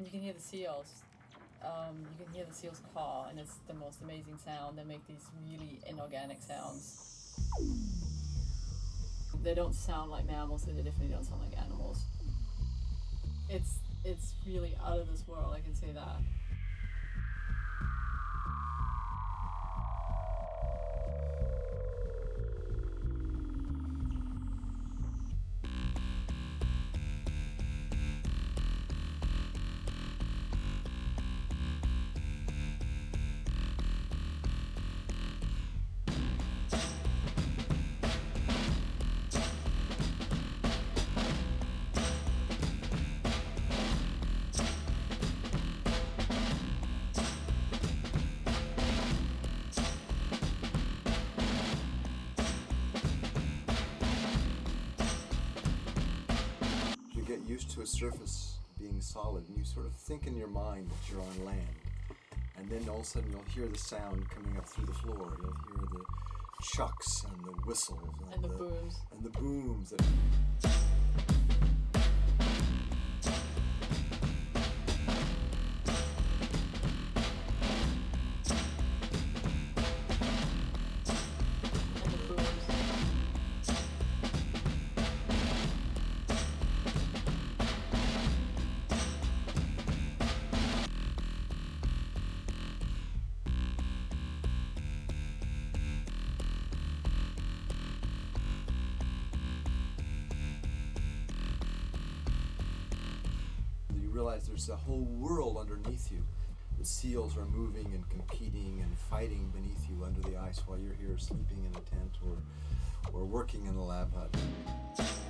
You can hear the seals. You can hear the seals call, and it's the most amazing sound. They make these really inorganic sounds. They don't sound like mammals, and they definitely don't sound like animals. It's really out of this world, I can say that. Get used to a surface being solid, and you sort of think in your mind that you're on land, and then all of a sudden you'll hear the sound coming up through the floor. You'll hear the chucks and the whistles And the booms. and the booms. You realize there's a whole world underneath you. The seals are moving and competing and fighting beneath you under the ice while you're here sleeping in a tent or working in a lab hut.